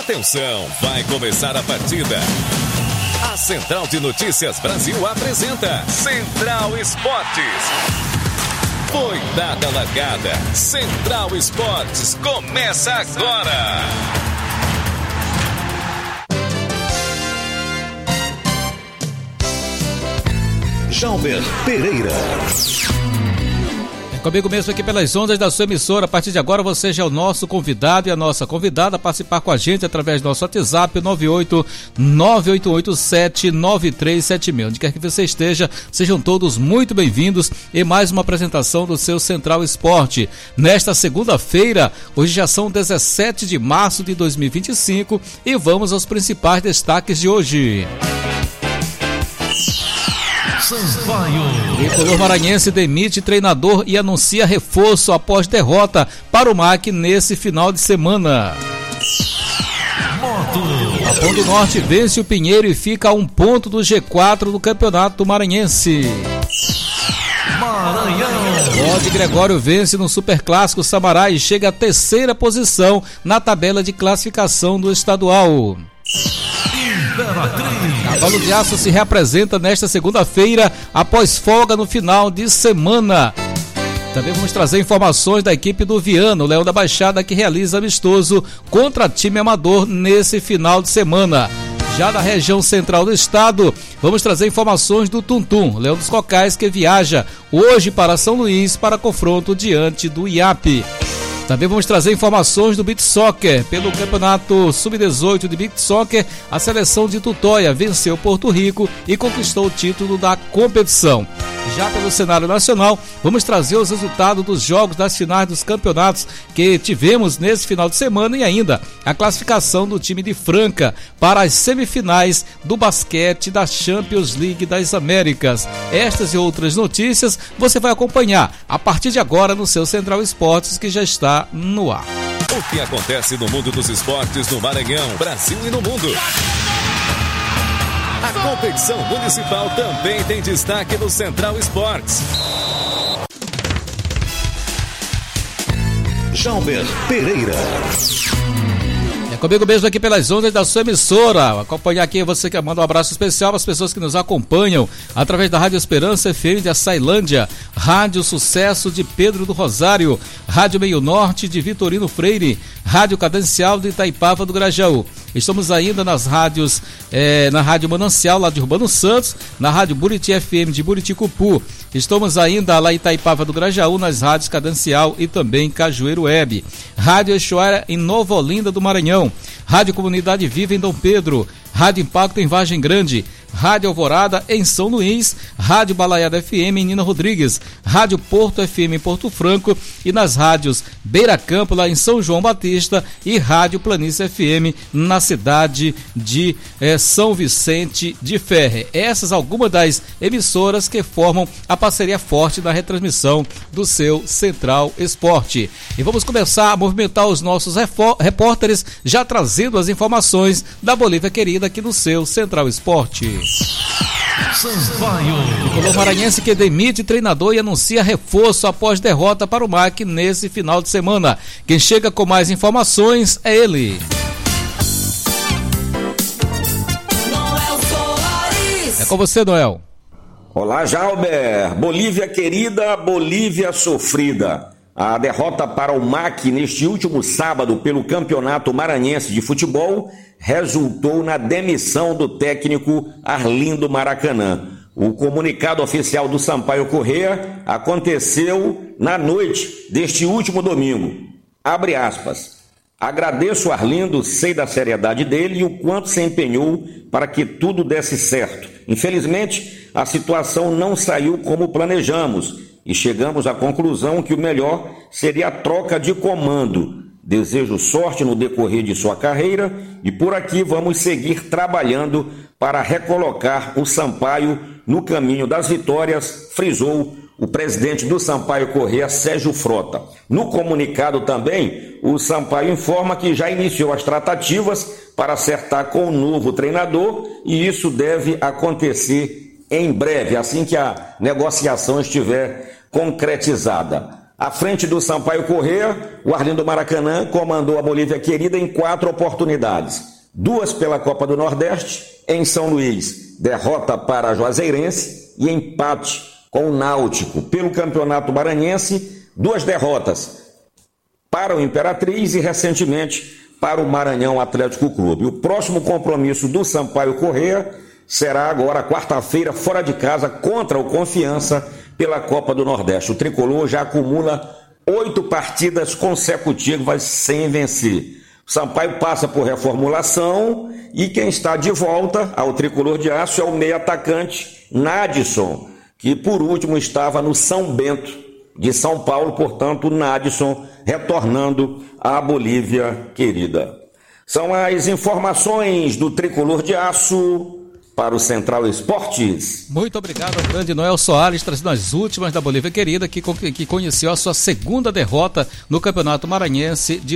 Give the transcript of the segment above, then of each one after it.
Atenção, vai começar a partida. A Central de Notícias Brasil apresenta Central Esportes. Foi dada a largada. Central Esportes começa agora. Jalber Pereira. Comigo mesmo aqui pelas ondas da sua emissora. A partir de agora você já é o nosso convidado e a nossa convidada a participar com a gente através do nosso WhatsApp 98988799376. Onde quer que você esteja, sejam todos muito bem-vindos em mais uma apresentação do seu Central Esporte. Nesta segunda-feira, hoje já são 17 de março de 2025 e vamos aos principais destaques de hoje. O tricolor maranhense demite treinador e anuncia reforço após derrota para o MAC nesse final de semana. A Pão do Norte vence o Pinheiro e fica a 1 ponto do G4 do Campeonato Maranhense. Rod Gregório vence no Superclássico Samurai e chega à 3ª posição na tabela de classificação do estadual. Cavalo de Aço se reapresenta nesta segunda-feira após folga no final de semana. Também vamos trazer informações da equipe do Viano, Leão da Baixada, que realiza amistoso contra time amador nesse final de semana. Já na região central do estado, vamos trazer informações do Tuntum, Leão dos Cocais, que viaja hoje para São Luís para confronto diante do IAP. Também vamos trazer informações do Beach Soccer. Pelo Campeonato Sub-18 de Beach Soccer, a seleção de Tutóia venceu Porto Rico e conquistou o título da competição. Já pelo cenário nacional, vamos trazer os resultados dos jogos das finais dos campeonatos que tivemos nesse final de semana e ainda a classificação do time de Franca para as semifinais do basquete da Champions League das Américas. Estas e outras notícias você vai acompanhar a partir de agora no seu Central Esportes, que já está no ar. O que acontece no mundo dos esportes no Maranhão, Brasil e no mundo? A competição municipal também tem destaque no Central Esportes. Jalber Pereira. É comigo mesmo aqui pelas ondas da sua emissora. Acompanhar aqui você que manda um abraço especial para as pessoas que nos acompanham através da Rádio Esperança FM de Açailândia, Rádio Sucesso de Pedro do Rosário, Rádio Meio Norte de Vitorino Freire, Rádio Cadencial de Itaipava do Grajaú. Estamos ainda nas rádios, na Rádio Manancial lá de Urbano Santos, na Rádio Buriti FM de Buriticupu. Estamos ainda lá em Itaipava do Grajaú, nas rádios Cadencial e também Cajueiro Web. Rádio Eixoara em Nova Olinda do Maranhão. Rádio Comunidade Viva em Dom Pedro. Rádio Impacto em Vargem Grande. Rádio Alvorada em São Luís, Rádio Balaiada FM em Nina Rodrigues, Rádio Porto FM em Porto Franco e nas rádios Beira Campo lá em São João Batista e Rádio Planície FM na cidade de São Vicente de Ferre. Essas algumas das emissoras que formam a parceria forte da retransmissão do seu Central Esporte. E vamos começar a movimentar os nossos repórteres, já trazendo as informações da Bolívia querida aqui no seu Central Esporte. O tricolor maranhense que demite treinador e anuncia reforço após derrota para o MAC nesse final de semana. Quem chega com mais informações é ele. É com você, Noel. Olá, Jalber. Bolívia querida, Bolívia sofrida. A derrota para o MAC neste último sábado pelo Campeonato Maranhense de Futebol resultou na demissão do técnico Arlindo Maracanã. O comunicado oficial do Sampaio Corrêa aconteceu na noite deste último domingo. Abre aspas. Agradeço Arlindo, sei da seriedade dele e o quanto se empenhou para que tudo desse certo. Infelizmente, a situação não saiu como planejamos e chegamos à conclusão que o melhor seria a troca de comando. Desejo sorte no decorrer de sua carreira e por aqui vamos seguir trabalhando para recolocar o Sampaio no caminho das vitórias, frisou o presidente do Sampaio Corrêa, Sérgio Frota. No comunicado também, o Sampaio informa que já iniciou as tratativas para acertar com o novo treinador e isso deve acontecer em breve, assim que a negociação estiver concretizada. À frente do Sampaio Corrêa, o Arlindo Maracanã comandou a Bolívia Querida em 4 oportunidades. 2 pela Copa do Nordeste, em São Luís, derrota para a Juazeirense e empate com o Náutico. Pelo Campeonato Maranhense, 2 derrotas para o Imperatriz e recentemente para o Maranhão Atlético Clube. O próximo compromisso do Sampaio Corrêa será agora quarta-feira, fora de casa, contra o Confiança pela Copa do Nordeste. O tricolor já acumula 8 partidas consecutivas sem vencer. O Sampaio passa por reformulação e quem está de volta ao tricolor de aço é o meio atacante Nadson, que por último estava no São Bento de São Paulo, portanto o Nadson retornando à Bolívia Querida. São as informações do tricolor de aço para o Central Esportes. Muito obrigado ao grande Noel Soares, trazendo as últimas da Bolívia Querida, que conheceu a sua segunda derrota no Campeonato Maranhense de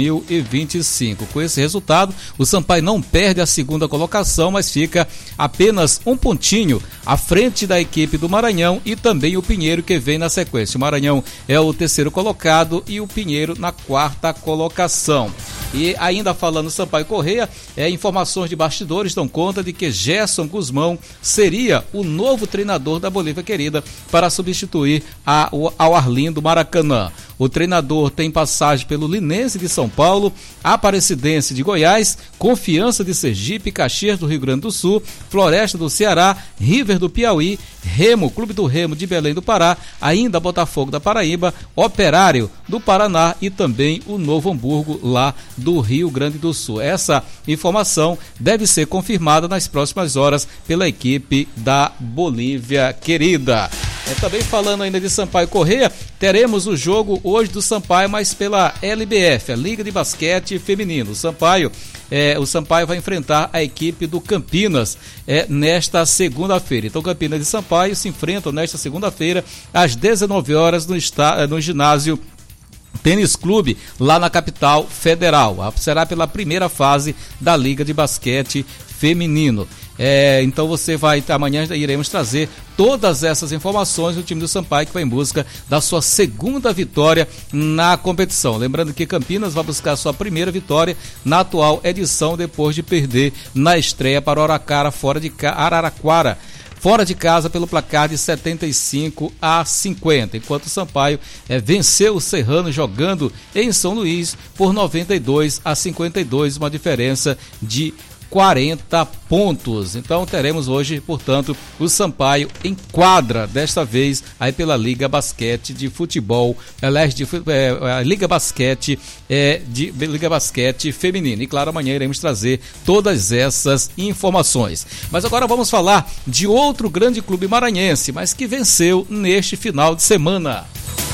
2025. Com esse resultado, o Sampaio não perde a segunda colocação, mas fica apenas um pontinho à frente da equipe do Maranhão e também o Pinheiro, que vem na sequência. O Maranhão é o terceiro colocado e o Pinheiro na 4ª colocação. E ainda falando Sampaio Corrêa, informações de bastidores dão conta de que Gerson Guzmão seria o novo treinador da Bolívia Querida para substituir ao Arlindo Maracanã. O treinador tem passagem pelo Linense de São Paulo, Aparecidense de Goiás, Confiança de Sergipe, Caxias do Rio Grande do Sul, Floresta do Ceará, River do Piauí, Remo, Clube do Remo de Belém do Pará, ainda Botafogo da Paraíba, Operário do Paraná e também o Novo Hamburgo lá do Rio Grande do Sul. Essa informação deve ser confirmada nas próximas horas pela equipe da Bolívia Querida. Também falando ainda de Sampaio Corrêa, teremos o jogo hoje do Sampaio, mas pela LBF, a Liga de Basquete Feminino. O Sampaio vai enfrentar a equipe do Campinas nesta segunda-feira. Então, Campinas e Sampaio se enfrentam nesta segunda-feira às 19 horas no ginásio Tênis Clube, lá na capital federal. Será pela primeira fase da Liga de Basquete Feminino. Então amanhã iremos trazer todas essas informações do time do Sampaio, que vai em busca da sua segunda vitória na competição. Lembrando que Campinas vai buscar a sua primeira vitória na atual edição, depois de perder na estreia para Araraquara, fora de casa pelo placar de 75-50, enquanto o Sampaio venceu o Serrano jogando em São Luís por 92-52, uma diferença de 40 pontos. Então teremos hoje, portanto, o Sampaio em quadra, desta vez aí pela Liga Basquete de Futebol, Liga Basquete Liga Basquete Feminina. E claro, amanhã iremos trazer todas essas informações. Mas agora vamos falar de outro grande clube maranhense, mas que venceu neste final de semana.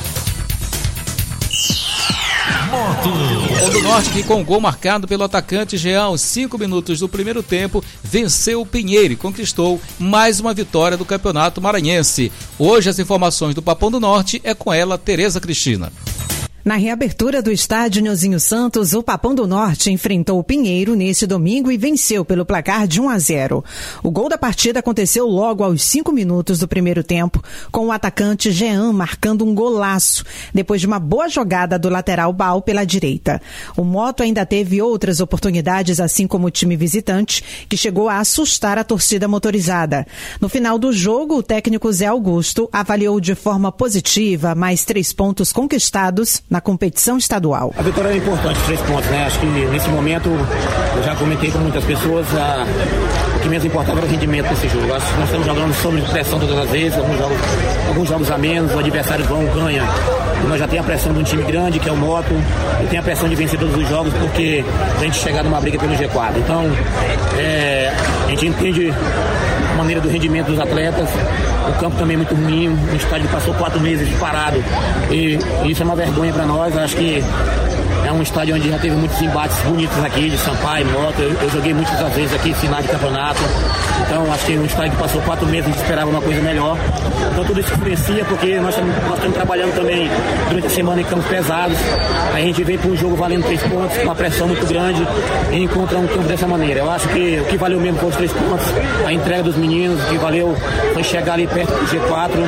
O do Norte, que com gol marcado pelo atacante Jean aos 5 minutos do primeiro tempo, venceu o Pinheiro e conquistou mais uma vitória do Campeonato Maranhense. Hoje as informações do Papão do Norte é com ela, Tereza Cristina. Na reabertura do estádio Nilzinho Santos, o Papão do Norte enfrentou o Pinheiro neste domingo e venceu pelo placar de 1-0. O gol da partida aconteceu logo aos 5 minutos do primeiro tempo, com o atacante Jean marcando um golaço, depois de uma boa jogada do lateral Bal pela direita. O Moto ainda teve outras oportunidades, assim como o time visitante, que chegou a assustar a torcida motorizada. No final do jogo, o técnico Zé Augusto avaliou de forma positiva mais 3 pontos conquistados na competição estadual. A vitória é importante, 3 pontos, né? Acho que nesse momento, eu já comentei com muitas pessoas, o que menos importava era o rendimento desse jogo. Acho que nós estamos jogando sob pressão todas as vezes, alguns jogos a menos, o adversário ganha. E nós já temos a pressão de um time grande, que é o Moto, e tem a pressão de vencer todos os jogos, porque a gente chegar numa briga pelo G4. Então, a gente entende a maneira do rendimento dos atletas. O campo também é muito ruim, o estádio passou 4 meses parado e isso é uma vergonha para nós. Acho que é um estádio onde já teve muitos embates bonitos aqui, de Sampaio, Moto. Eu joguei muitas vezes aqui, final de campeonato. Então acho que é um estádio que passou 4 meses, a gente esperava uma coisa melhor. Então tudo isso influencia, porque nós estamos trabalhando também durante a semana em campos pesados. A gente vem para um jogo valendo 3 pontos, com uma pressão muito grande, e encontra um campo dessa maneira. Eu acho que o que valeu mesmo foi os 3 pontos, a entrega dos meninos, o que valeu foi chegar ali perto do G4.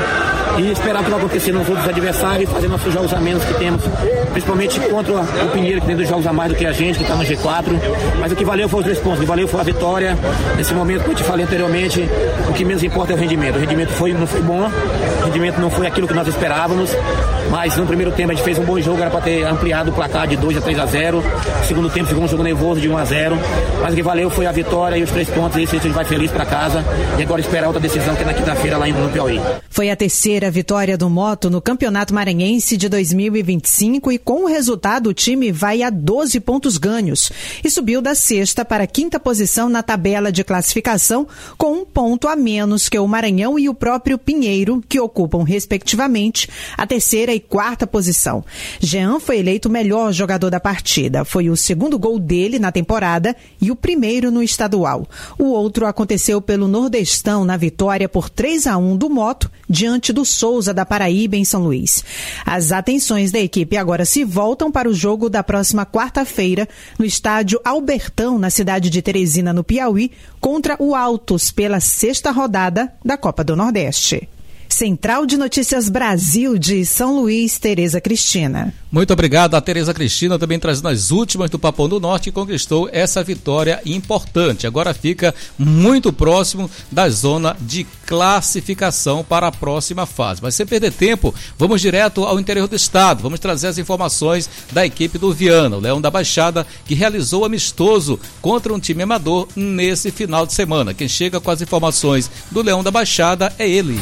e esperar o que vai acontecer nos outros adversários e fazer nossos jogos a menos que temos, principalmente contra o Pinheiro, que tem 2 jogos a mais do que a gente, que está no G4. Mas o que valeu foi os 3 pontos, o que valeu foi a vitória. Nesse momento, como eu te falei anteriormente, o que menos importa é o rendimento. O rendimento não foi bom, o rendimento não foi aquilo que nós esperávamos, mas no primeiro tempo a gente fez um bom jogo, era para ter ampliado o placar de 2-3-0. No segundo tempo ficou um jogo nervoso de 1-0, mas o que valeu foi a vitória e os 3 pontos, e isso a gente vai feliz para casa. E agora esperar outra decisão, que é na quinta-feira lá no Piauí. Foi a terceira vitória do Moto no Campeonato Maranhense de 2025 e com o resultado o time vai a 12 pontos ganhos e subiu da 6ª para a 5ª posição na tabela de classificação, com 1 ponto a menos que o Maranhão e o próprio Pinheiro, que ocupam respectivamente a 3ª e 4ª posição. Jean foi eleito o melhor jogador da partida. Foi o 2º gol dele na temporada e o primeiro no estadual. O outro aconteceu pelo Nordestão na vitória por 3-1 do Moto diante do Souza da Paraíba em São Luís. As atenções da equipe agora se voltam para o jogo da próxima quarta-feira no estádio Albertão, na cidade de Teresina, no Piauí, contra o Altos pela 6ª rodada da Copa do Nordeste. Central de Notícias Brasil de São Luís, Tereza Cristina. Muito obrigado a Tereza Cristina, também trazendo as últimas do Papão do Norte, que conquistou essa vitória importante. Agora fica muito próximo da zona de classificação para a próxima fase. Mas sem perder tempo, vamos direto ao interior do estado. Vamos trazer as informações da equipe do Viana, o Leão da Baixada, que realizou amistoso contra um time amador nesse final de semana. Quem chega com as informações do Leão da Baixada é ele.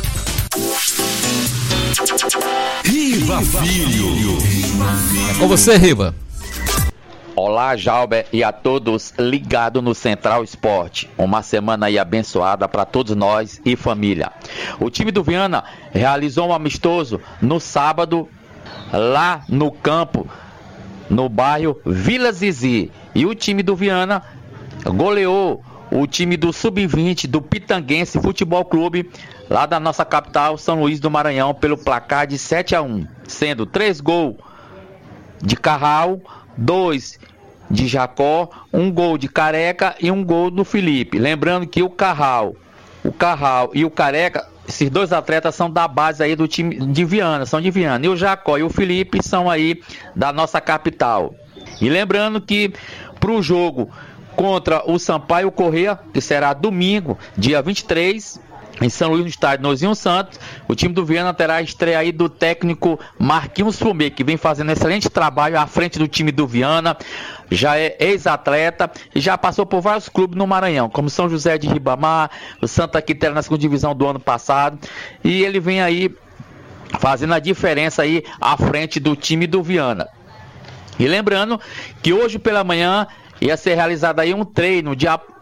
Riva Filho. É com você, Riva. Olá, Jalber, e a todos ligados no Central Esporte. Uma semana aí abençoada para todos nós e família. O time do Viana realizou um amistoso no sábado lá no campo, no bairro Vila Zizi. E o time do Viana goleou o time do Sub-20 do Pitanguense Futebol Clube, lá da nossa capital, São Luís do Maranhão, pelo placar de 7-1, sendo 3 gols de Carral, 2 de Jacó, 1 gol de Careca e 1 gol do Felipe. Lembrando que o Carral e o Careca, esses 2 atletas são da base aí do time de Viana, são de Viana. E o Jacó e o Felipe são aí da nossa capital. E lembrando que para o jogo contra o Sampaio Corrêa, que será domingo, dia 23, em São Luís, no estádio Nozinho Santos, o time do Viana terá a estreia aí do técnico Marquinhos Fumê, que vem fazendo excelente trabalho à frente do time do Viana, já é ex-atleta e já passou por vários clubes no Maranhão, como São José de Ribamar, o Santa Quitéria na 2ª divisão do ano passado, e ele vem aí fazendo a diferença aí à frente do time do Viana. E lembrando que hoje pela manhã ia ser realizado aí um treino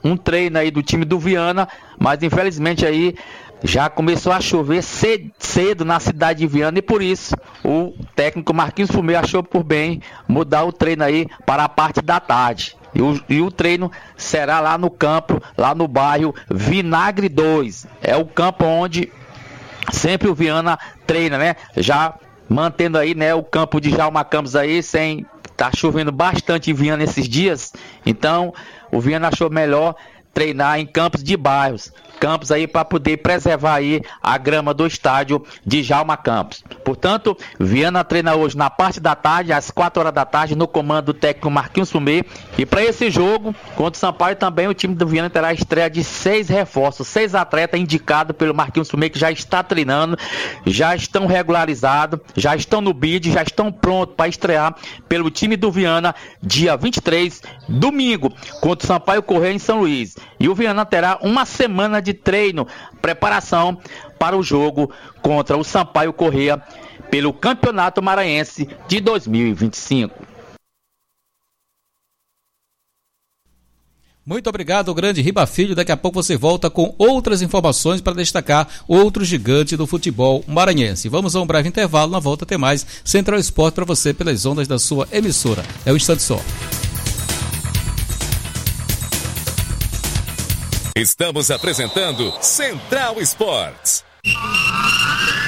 aí do time do Viana, mas infelizmente aí já começou a chover cedo na cidade de Viana e por isso o técnico Marquinhos Fumê achou por bem mudar o treino aí para a parte da tarde. E o treino será lá no campo, lá no bairro Vinagre 2. É o campo onde sempre o Viana treina, né? Já mantendo aí, né, o campo de Djalma Campos aí sem... Tá chovendo bastante em Viana esses dias, então o Viana achou melhor treinar em campos de bairros, campos aí para poder preservar aí a grama do estádio de Djalma Campos. Portanto, Viana treina hoje na parte da tarde, às 4 horas da tarde, no comando do técnico Marquinhos Fumê. E para esse jogo, contra o Sampaio também, o time do Viana terá a estreia de 6 reforços, 6 atletas indicados pelo Marquinhos Fumê, que já está treinando, já estão regularizados, já estão no bid, já estão prontos para estrear pelo time do Viana, dia 23, domingo, contra o Sampaio Corrêa em São Luís. E o Viana terá uma semana de treino, preparação para o jogo contra o Sampaio Corrêa pelo Campeonato Maranhense de 2025. Muito obrigado, grande Riba Filho. Daqui a pouco você volta com outras informações para destacar outro gigante do futebol maranhense. Vamos a um breve intervalo, na volta tem mais Central Esporte para você pelas ondas da sua emissora. É um instante só. Estamos apresentando Central Esportes.